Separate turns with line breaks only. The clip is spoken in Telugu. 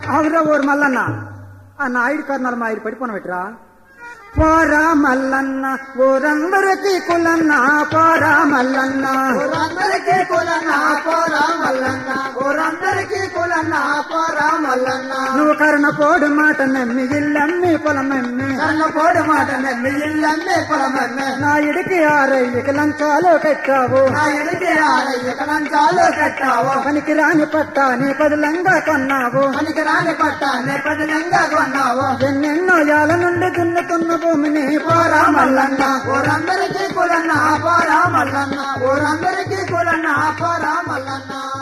అవురా ఊరు మల్లన్న ఆ నాయుడు కర్ణాలు మా ఆయన పడిపోన పెట్టరా పోరా మల్లన్న ఊరందరికీ కులన్న పోరా మల్లన్న
ఊరందరికీ కులన్న పోరా మల్లన్న ఊరందరికీ కులన్న పోరా మల్లన్న
నువ్వు కర్ణపోడు మాట నమ్మి ఇల్లమ్మి పొలమమ్మి
కర్ణపోడు మాట నమ్మి ఇల్లమ్మి పొలమమ్మి
నాయుడికి ఆరయ్యకి లంచాలు కట్టావు
నాయుడికి ఆరయ్యకి లంచాలు కట్టావు
పనికి రాని పట్టాని పదిలంగా కొన్నావు
పనికి రాని పట్టాన్ని పదిలంగా కొన్నావు
ఎన్నెన్నో ఏళ్ళ నుండి దున్నుతున్న భూమిని
పోరా మల్లన్న ఊరందరికీ కులన్న పోరా మల్లన్న ఊరందరికీ కులన్న పోరా మల్లన్న